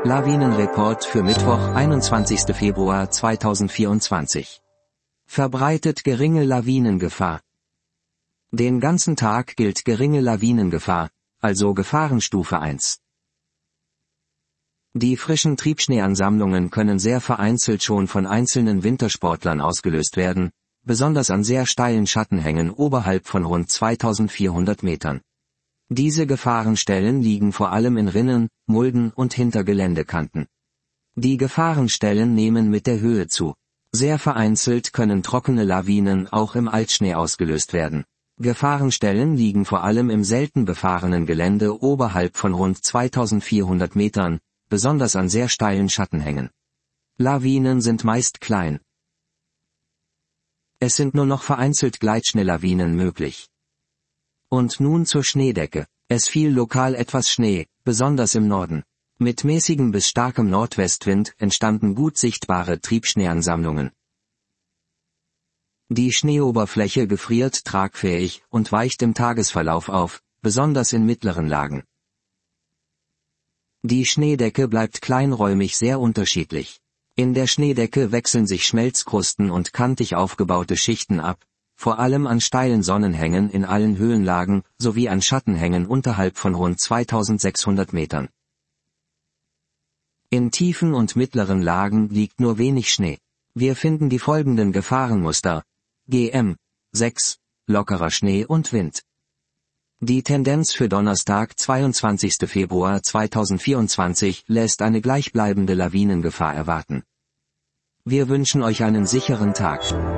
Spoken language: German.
Lawinenreport für Mittwoch, 21. Februar 2024. Verbreitet geringe Lawinengefahr. Den ganzen Tag gilt geringe Lawinengefahr, also Gefahrenstufe 1. Die frischen Triebschneeansammlungen können sehr vereinzelt schon von einzelnen Wintersportlern ausgelöst werden, besonders an sehr steilen Schattenhängen oberhalb von rund 2400 Metern. Diese Gefahrenstellen liegen vor allem in Rinnen, Mulden und hinter Geländekanten. Die Gefahrenstellen nehmen mit der Höhe zu. Sehr vereinzelt können trockene Lawinen auch im Altschnee ausgelöst werden. Gefahrenstellen liegen vor allem im selten befahrenen Gelände oberhalb von rund 2400 Metern, besonders an sehr steilen Schattenhängen. Lawinen sind meist klein. Es sind nur noch vereinzelt Gleitschneelawinen möglich. Und nun zur Schneedecke. Es fiel lokal etwas Schnee, besonders im Norden. Mit mäßigem bis starkem Nordwestwind entstanden gut sichtbare Triebschneeansammlungen. Die Schneeoberfläche gefriert tragfähig und weicht im Tagesverlauf auf, besonders in mittleren Lagen. Die Schneedecke bleibt kleinräumig sehr unterschiedlich. In der Schneedecke wechseln sich Schmelzkrusten und kantig aufgebaute Schichten ab, vor allem an steilen Sonnenhängen in allen Höhenlagen sowie an Schattenhängen unterhalb von rund 2600 Metern. In tiefen und mittleren Lagen liegt nur wenig Schnee. Wir finden die folgenden Gefahrenmuster: GM 6, lockerer Schnee und Wind. Die Tendenz für Donnerstag, 22. Februar 2024 lässt eine gleichbleibende Lawinengefahr erwarten. Wir wünschen euch einen sicheren Tag.